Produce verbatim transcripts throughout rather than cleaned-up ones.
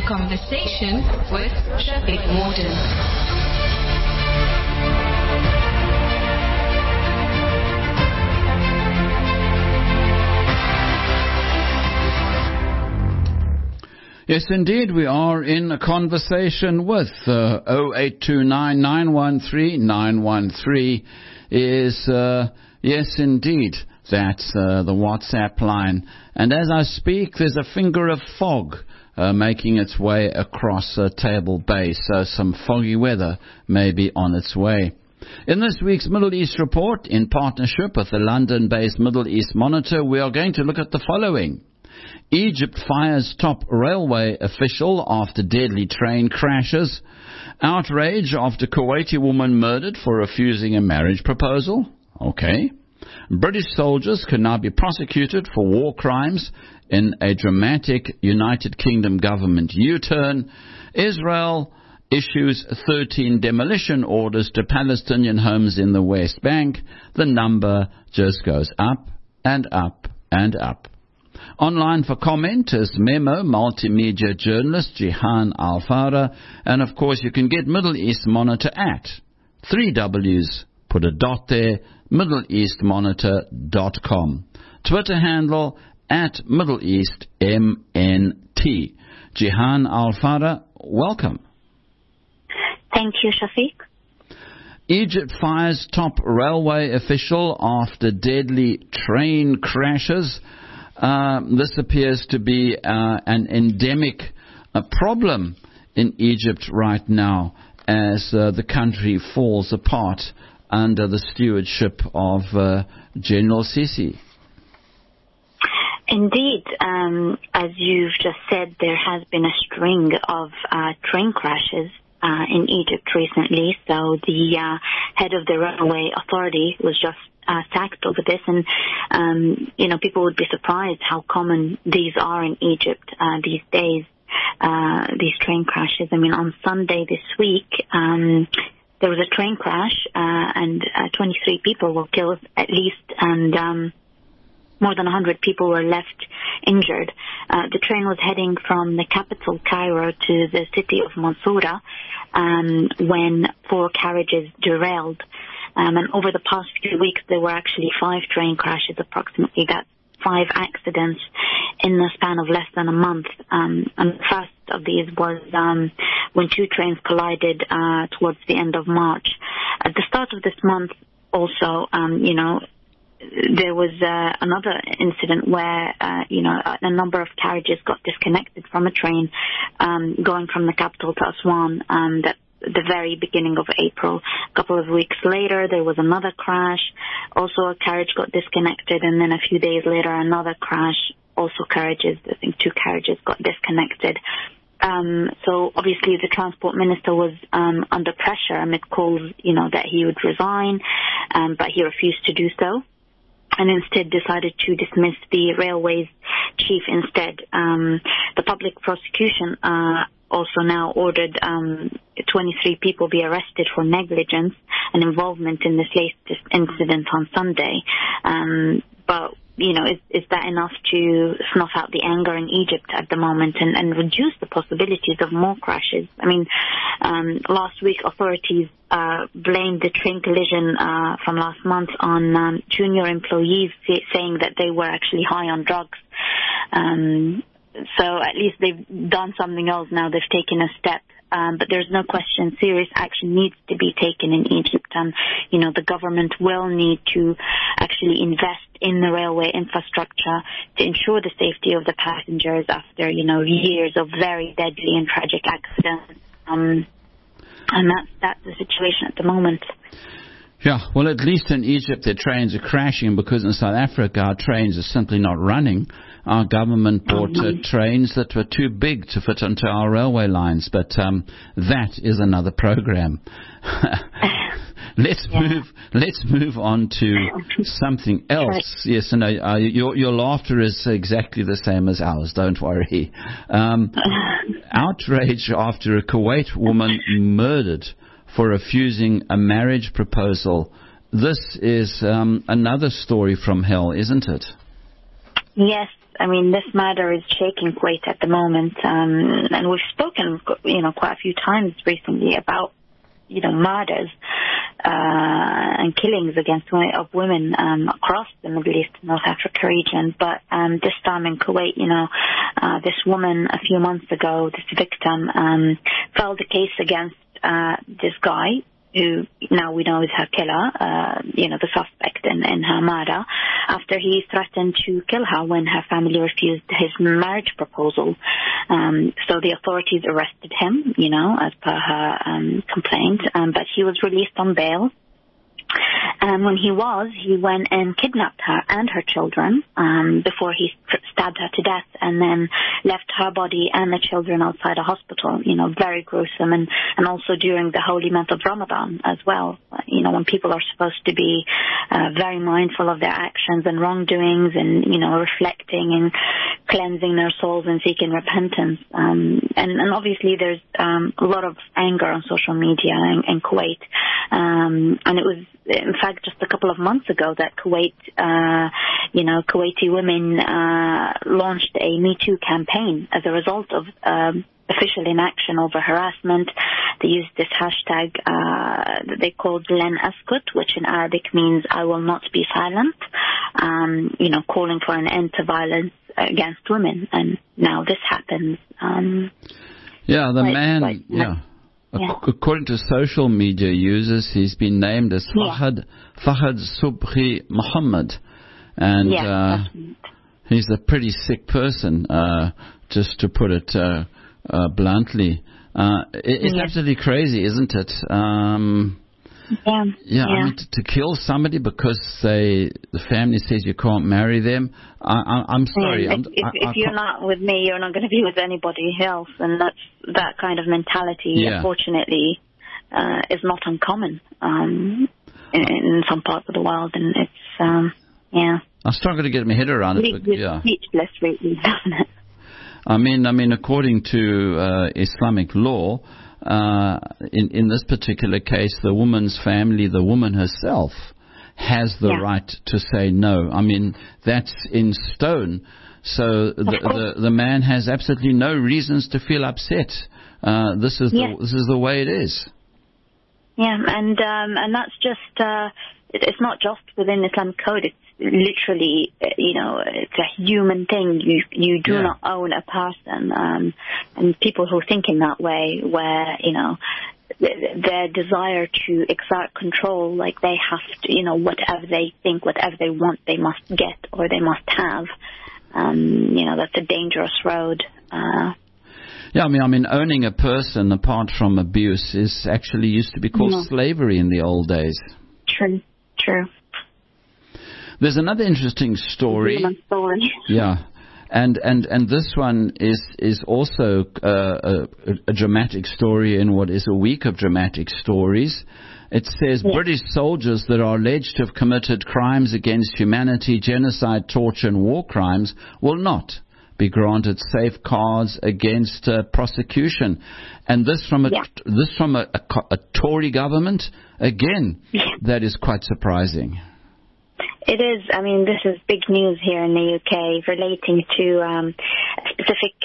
Conversation with Shafiq Morton. Yes, indeed, we are in a conversation with uh, oh eight two nine, nine one three, nine one three is, uh, yes, indeed, that's uh, the WhatsApp line. And as I speak, there's a finger of fog uh, making its way across uh, Table Bay, so some foggy weather may be on its way. In this week's Middle East report, in partnership with the London-based Middle East Monitor, we are going to look at the following. Egypt fires top railway official after deadly train crashes. Outrage after Kuwaiti woman murdered for refusing a marriage proposal. Okay. British soldiers can now be prosecuted for war crimes in a dramatic United Kingdom government U-turn. Israel issues thirteen demolition orders to Palestinian homes in the West Bank. The number just goes up and up and up. Online for comment is Memo multimedia journalist Jihan Al-Farah, and of course you can get Middle East Monitor at three W's, put a dot there, middle east monitor dot com. Twitter handle at Middle East M N T. Jihan Al-Farah, welcome. Thank you, Shafiq. Egypt fires top railway official after deadly train crashes. Uh, this appears to be uh, an endemic uh, problem in Egypt right now as uh, the country falls apart under the stewardship of uh, General Sisi. Indeed, um, as you've just said, there has been a string of uh, train crashes uh, in Egypt recently. So the uh, head of the railway authority was just Uh, sacked over this, and um, you know, people would be surprised how common these are in Egypt uh, these days. Uh, these train crashes. I mean, on Sunday this week, um, there was a train crash, uh, and uh, twenty-three people were killed at least, and um, more than one hundred people were left injured. Uh, the train was heading from the capital, Cairo, to the city of Mansoura um, when four carriages derailed. Um, and over the past few weeks, there were actually five train crashes, approximately. That's five accidents in the span of less than a month. Um, and the first of these was um, when two trains collided uh, towards the end of March. At the start of this month, also, um, you know, there was uh, another incident where, uh, you know, a number of carriages got disconnected from a train um, going from the capital to Aswan um, that the very beginning of April. A couple of weeks later, there was another crash. Also, a carriage got disconnected, and then a few days later, another crash. Also, carriages, I think two carriages got disconnected. Um, so, obviously, the transport minister was um, under pressure amid calls, you know, that he would resign, um, but he refused to do so, and instead decided to dismiss the railways chief instead. Um, the public prosecution uh, also now ordered um, twenty-three people be arrested for negligence and involvement in this latest incident on Sunday. Um, but, you know, is, is that enough to snuff out the anger in Egypt at the moment and, and reduce the possibilities of more crashes? I mean, um, last week authorities uh, blamed the train collision uh, from last month on um, junior employees, saying that they were actually high on drugs. Um, so at least they've done something else now. They've taken a step. Um, but there's no question serious action needs to be taken in Egypt. And, you know, the government will need to actually invest in the railway infrastructure to ensure the safety of the passengers after, you know, years of very deadly and tragic accidents. Um, and that's, that's the situation at the moment. Yeah, well, at least in Egypt their trains are crashing, because in South Africa our trains are simply not running. Our government bought uh, trains that were too big to fit onto our railway lines, but um, that is another program. let's yeah. move. Let's move on to something else. Yes, and uh, your your laughter is exactly the same as ours. Don't worry. Um, outrage after a Kuwait woman murdered for refusing a marriage proposal. This is um, another story from hell, isn't it? Yes, I mean, this matter is shaking Kuwait at the moment, um, and we've spoken, you know, quite a few times recently about, you know, murders uh, and killings against of women um, across the Middle East and North Africa region. But um, this time in Kuwait, you know, uh, this woman a few months ago, this victim, um, filed a case against uh, this guy, who now we know is her killer, uh, you know, the suspect in, in her murder, after he threatened to kill her when her family refused his marriage proposal. Um, so the authorities arrested him, you know, as per her um, complaint, um, but he was released on bail. And when he was, he went and kidnapped her and her children um, before he stabbed her to death, and then left her body and the children outside a hospital. You know, very gruesome, and, and also during the holy month of Ramadan as well. You know, when people are supposed to be uh, very mindful of their actions and wrongdoings, and, you know, reflecting and cleansing their souls and seeking repentance. Um, and, and obviously there's um, a lot of anger on social media in, in Kuwait. Um, and it was, in fact, just a couple of months ago that Kuwait, uh, you know, Kuwaiti women uh, launched a Me Too campaign as a result of um, official inaction over harassment. They used this hashtag uh, that they called Len Askut, which in Arabic means I will not be silent, um, you know, calling for an end to violence against women. And now this happens. Um, yeah, the like, man, like, yeah. Yeah. According to social media users, he's been named as Fahad, yeah. Fahad Subhi Muhammad. And yeah, uh, he's a pretty sick person, uh, just to put it uh, uh, bluntly. Uh, it, it's yeah. absolutely crazy, isn't it? Um, yeah. Yeah, yeah. I mean, to, to kill somebody because they, the family says you can't marry them. I, I, I'm sorry. If, I'm, if, I, if I you're not with me, you're not going to be with anybody else, and that's that kind of mentality. Yeah. Unfortunately, uh, is not uncommon um, in, in some parts of the world, and it's um, yeah. I struggle to get my head around it. It's But, yeah. speechless, really, doesn't it? I mean, I mean, according to uh, Islamic law, uh, in in this particular case, the woman's family, the woman herself, has the Yeah. right to say no. I mean, that's in stone. So the the, the man has absolutely no reasons to feel upset. Uh, this is Yeah. the, this is the way it is. Yeah, and um, and that's just uh, it, it's not just within Islamic code. It's literally, uh, you know, it's a human thing. You you do Yeah. not own a person, um, and people who think in that way, where you know th- their desire to exert control, like they have to, you know, whatever they think, whatever they want, they must get or they must have. Um, you know, that's a dangerous road. Uh, Yeah, I mean, I mean, owning a person apart from abuse is actually used to be called No. slavery in the old days. true, true. There's another interesting story. Human story. Yeah, and and and this one is is also uh, a, a dramatic story in what is a week of dramatic stories. It says Yeah. British soldiers that are alleged to have committed crimes against humanity, genocide, torture, and war crimes will not be granted safeguards against uh, prosecution, and this from a Yeah. this from a, a, co- a Tory government. Again, Yeah. that is quite surprising. It is. I mean, this is big news here in the U K relating to um, a specific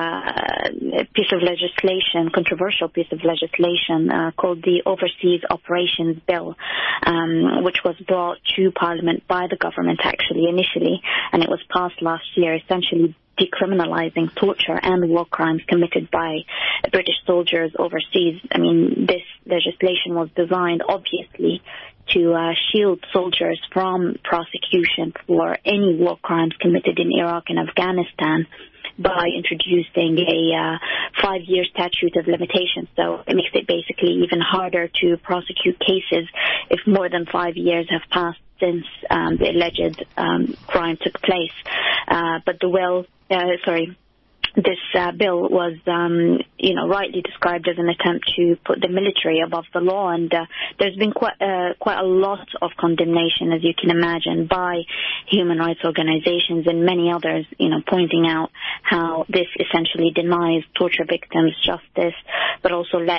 uh, piece of legislation, controversial piece of legislation uh, called the Overseas Operations Bill, um, which was brought to Parliament by the government actually initially, and it was passed last year, essentially decriminalizing torture and war crimes committed by British soldiers overseas. I mean, this legislation was designed, obviously, to uh, shield soldiers from prosecution for any war crimes committed in Iraq and Afghanistan by introducing a uh, five-year statute of limitations. So it makes it basically even harder to prosecute cases if more than five years have passed since um, the alleged um, crime took place. Uh, but the will, uh, sorry, this uh, bill was, um, you know, rightly described as an attempt to put the military above the law, and uh, there's been quite uh, quite a lot of condemnation, as you can imagine, by human rights organizations and many others, you know, pointing out how this essentially denies torture victims justice, but also let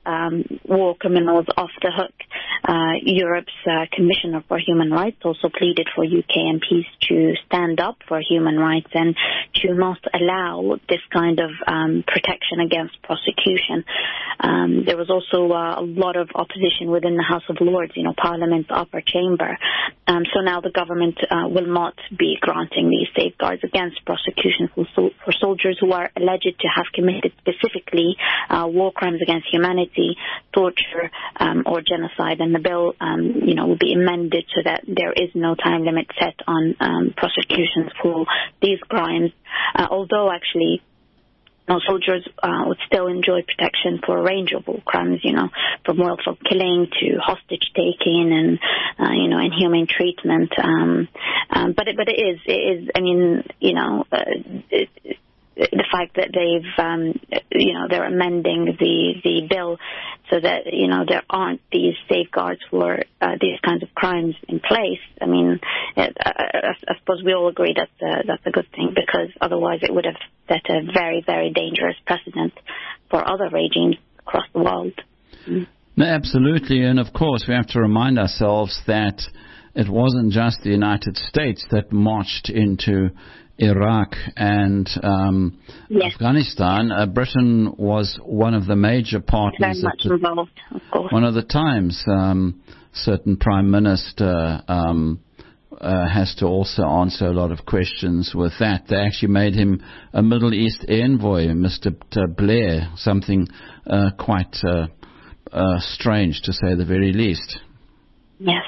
um, war criminals off the hook. Uh, Europe's uh, Commissioner for Human Rights also pleaded for U K M Ps to stand up for human rights and to not allow this kind of um, protection against prosecution. Um, there was also uh, a lot of opposition within the House of Lords, you know, Parliament's upper chamber. Um, so now the government uh, will not be granting these safeguards against prosecution for, sol- for soldiers who are alleged to have committed specifically uh, war crimes against humanity, torture, um, or genocide. And the bill, um, you know, will be amended so that there is no time limit set on um, prosecutions for these crimes. Uh, although actually, no, soldiers uh, would still enjoy protection for a range of war crimes, you know, from willful killing to hostage taking and, uh, you know, inhumane treatment. Um, um, but it, but it is, it is. I mean, you know, uh, it, it, the fact that they've, um, you know, they're amending the the bill so that, you know, there aren't these safeguards for uh, these kinds of crimes in place. I mean, it, I, I suppose we all agree that uh, that's a good thing, because otherwise it would have set a very, very dangerous precedent for other regimes across the world. Mm. No, absolutely, and of course we have to remind ourselves that it wasn't just the United States that marched into Iraq and um, yes. Afghanistan. Uh, Britain was one of the major partners. Very much the, involved, of course. One of the times, um, certain Prime Minister um, uh, has to also answer a lot of questions with that. They actually made him a Middle East envoy, Mister Blair, something uh, quite uh, uh, strange, to say the very least. Yes.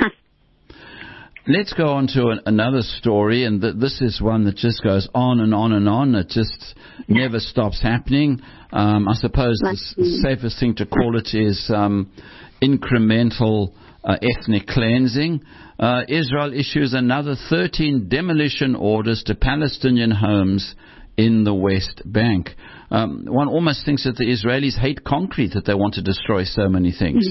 Let's go on to an, another story, and th- this is one that just goes on and on and on. It just never stops happening. Um, I suppose the s- safest thing to call it is um, incremental uh, ethnic cleansing. Uh, Israel issues another thirteen demolition orders to Palestinian homes in the West Bank. Um, one almost thinks that the Israelis hate concrete, that they want to destroy so many things.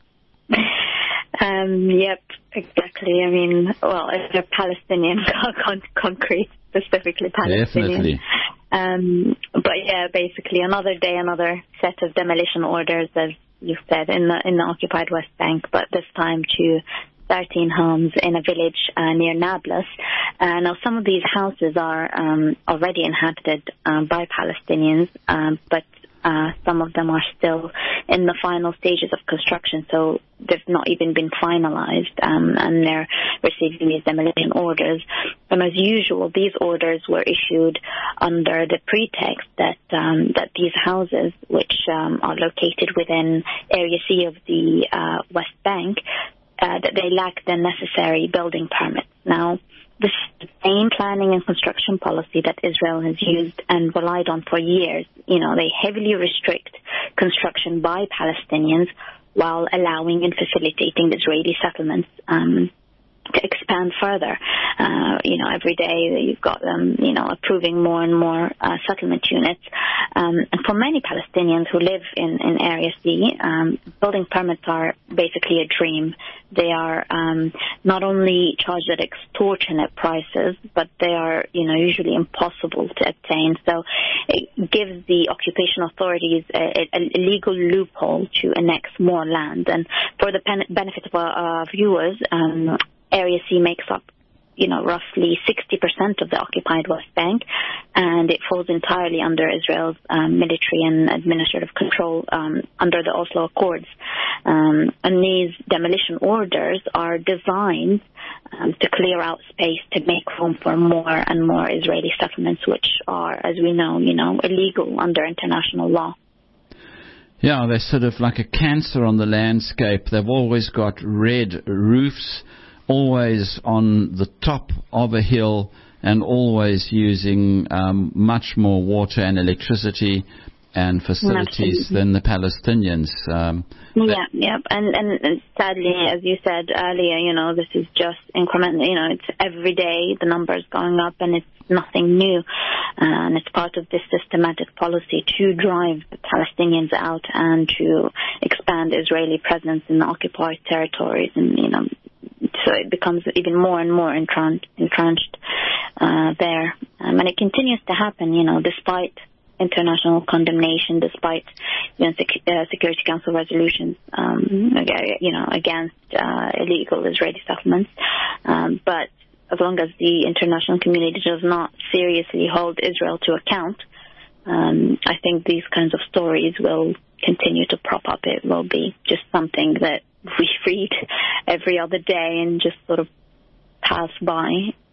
Um, yep, exactly. I mean, well, if they're Palestinian con- concrete, specifically Palestinian. Definitely. Um, but yeah, basically another day, another set of demolition orders, as you said, in the in the occupied West Bank, but this time to thirteen homes in a village uh, near Nablus. Uh, now, some of these houses are um, already inhabited um, by Palestinians, um, but Uh, some of them are still in the final stages of construction, so they've not even been finalized, um, and they're receiving these demolition orders. And as usual, these orders were issued under the pretext that um, that these houses, which um, are located within Area C of the uh, West Bank, uh, that they lack the necessary building permits. Now, this is the same planning and construction policy that Israel has used and relied on for years. You know, they heavily restrict construction by Palestinians while allowing and facilitating the Israeli settlements um, to expand further. Uh, you know, every day you've got them, you know, approving more and more uh, settlement units. Um, and for many Palestinians who live in, in Area C, um, building permits are basically a dream. They are um, not only charged at extortionate prices, but they are, you know, usually impossible to obtain. So it gives the occupation authorities a, a, a legal loophole to annex more land. And for the pen- benefit of our uh, viewers, um, Area C makes up, you know, roughly sixty percent of the occupied West Bank, and it falls entirely under Israel's um, military and administrative control um, under the Oslo Accords. Um, and these demolition orders are designed um, to clear out space to make room for more and more Israeli settlements, which are, as we know, you know, illegal under international law. Yeah, they're sort of like a cancer on the landscape. They've always got red roofs, always on the top of a hill, and always using um, much more water and electricity and facilities Absolutely. than the Palestinians. Um, yeah, yeah, and, and sadly, as you said earlier, you know, this is just incremental. You know, it's every day the numbers going up, and it's nothing new, uh, and it's part of this systematic policy to drive the Palestinians out and to expand Israeli presence in the occupied territories, and you know. So it becomes even more and more entrenched, entrenched uh, there. Um, and it continues to happen, you know, despite international condemnation, despite you know, sec- uh, Security Council resolutions, um, you know, against uh, illegal Israeli settlements. Um, but as long as the international community does not seriously hold Israel to account, um, I think these kinds of stories will continue to prop up. It will be just something that we read every other day and just sort of pass by.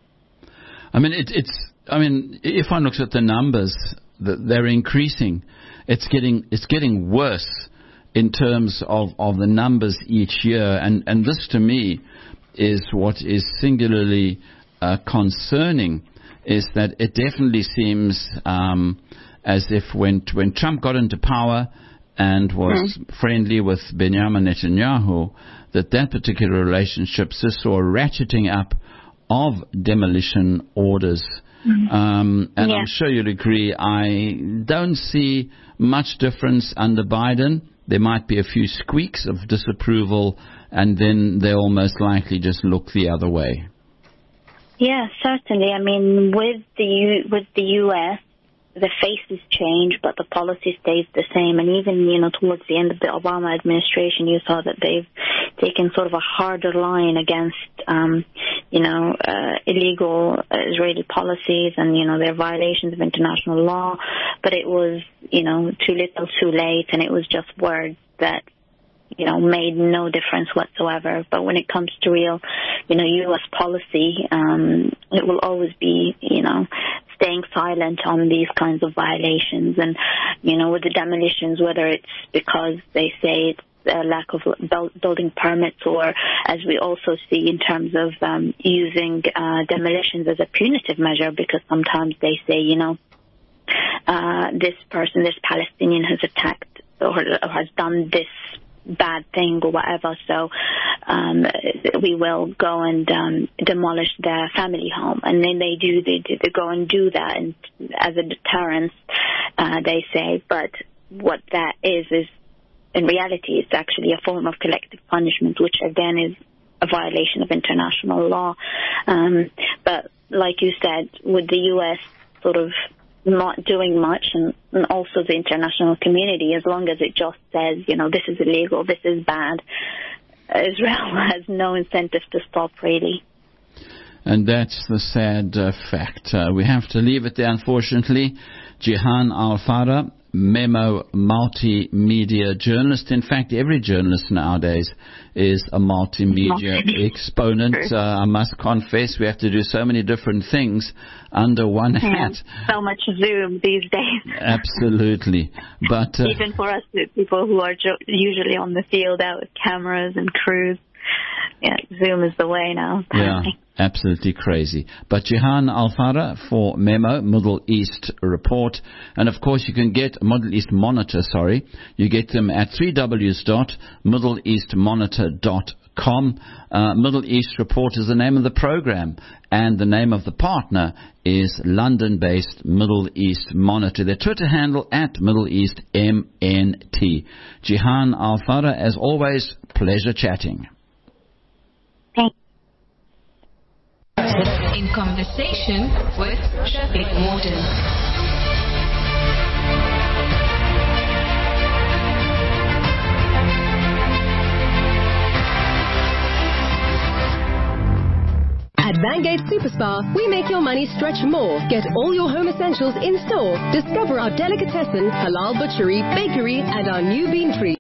I mean, it, it's. I mean, if one looks at the numbers, they're increasing. It's getting it's getting worse in terms of, of the numbers each year, and, and this to me is what is singularly uh, concerning. Is that it definitely seems um, as if when when Trump got into power and was mm. friendly with Benjamin Netanyahu, that that particular relationship just saw a ratcheting up of demolition orders. Mm-hmm. Um, and yeah. I'm sure you'll agree, I don't see much difference under Biden. There might be a few squeaks of disapproval, and then they'll most likely just look the other way. Yeah, certainly. I mean, with the U- with the U S, the faces change, but the policy stays the same. And even, you know, towards the end of the Obama administration, you saw that they've taken sort of a harder line against, um, you know, uh, illegal Israeli policies and, you know, their violations of international law. But it was, you know, too little, too late, and it was just words that, you know, made no difference whatsoever. But when it comes to real, you know, U S policy, um, it will always be, you know, staying silent on these kinds of violations. And, you know, with the demolitions, whether it's because they say it's a lack of building permits, or as we also see in terms of um, using uh, demolitions as a punitive measure, because sometimes they say, you know, uh, this person, this Palestinian has attacked or, or has done this bad thing or whatever, so um, we will go and um, demolish their family home. And then they do, they, do, they go and do that, and as a deterrence, uh, they say. But what that is, is in reality, it's actually a form of collective punishment, which again is a violation of international law. Um, but like you said, with the U S sort of not doing much, and, and also the international community, as long as it just says, you know, this is illegal, this is bad, Israel has no incentive to stop, really. And that's the sad uh, fact. Uh, we have to leave it there, unfortunately. Jihan Al-Fara, Memo multimedia journalist. In fact, every journalist nowadays is a multimedia exponent. Uh, I must confess, we have to do so many different things under one yeah, hat. So much Zoom these days. Absolutely. But uh, even for us, people who are jo- usually on the field out with cameras and crews, yeah, Zoom is the way now. Apparently. Yeah, absolutely crazy. But Jihan Al-Fara for Memo, Middle East Report. And, of course, you can get Middle East Monitor, sorry. You get them at three w dot middle east monitor dot com. Uh, Middle East Report is the name of the program. And the name of the partner is London-based Middle East Monitor. Their Twitter handle at Middle East M N T. Jihan Al-Fara, as always, pleasure chatting. In conversation with Shafiq Morton. At Bangate Superspa, we make your money stretch more. Get all your home essentials in store. Discover our delicatessen, halal butchery, bakery, and our new bean tree.